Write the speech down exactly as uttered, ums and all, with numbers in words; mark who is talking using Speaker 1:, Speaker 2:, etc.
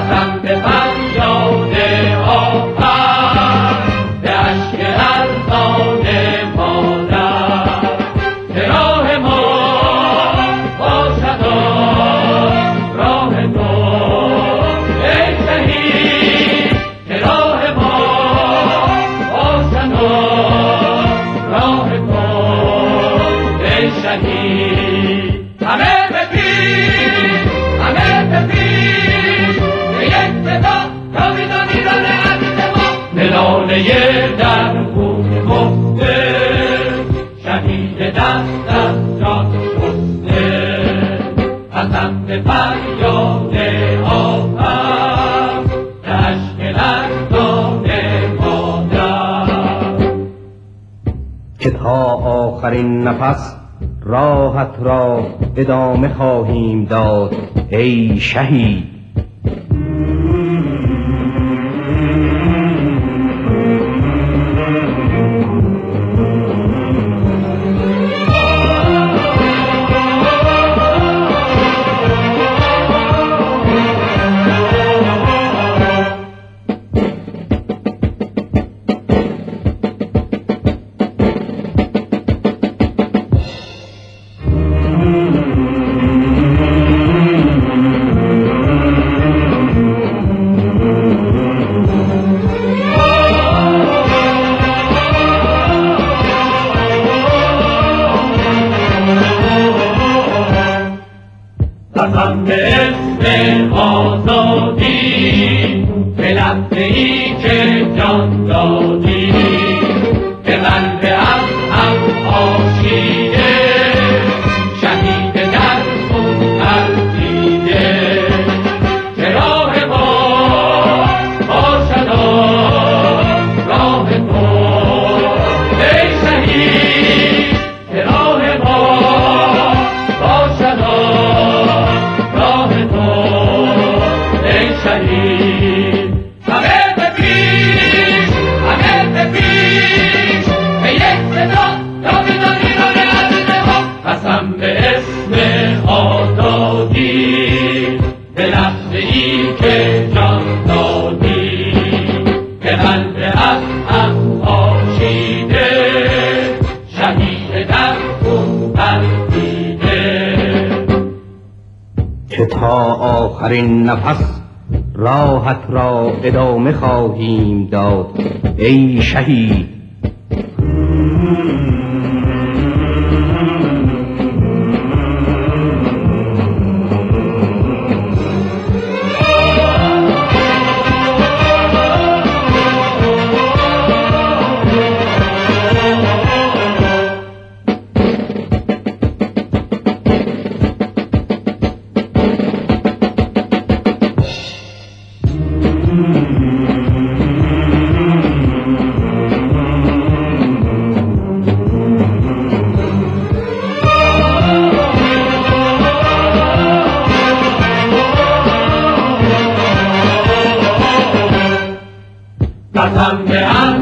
Speaker 1: قسم به فریاد آفر به اشک لرزان مادر که راه ما باشد راه تو ای شهید که راه ما باشد راه تو ای شهید همه به پیش همه به پیش به یک صدا جاویدان ایران عزیز ما نلاله در خون گفته شهید دست از جان شسته قسم به فریاد آفر به اشک لرزان مادر
Speaker 2: که تا آخرین نفس راحت را ادامه خواهیم داد ای شهید.
Speaker 1: قسم به اسم آزادی به لحظه ای که جان دادی به قلب از هم آشیده شهید در خون ارزیده که راه ما باشد راه تو ای شهید که راه ما باشد راه تو ای شهید همه به پیش همه به پیش به یک صدا جاویدان ایران عزیز ما قسم به اسم آزادی به لحظه ای که جان دادی که قلب از هم آشیده شهید در خون ارزیده
Speaker 2: که تا آخرین نفس راحت را ادامه خواهیم داد ای شهید.
Speaker 1: قسم به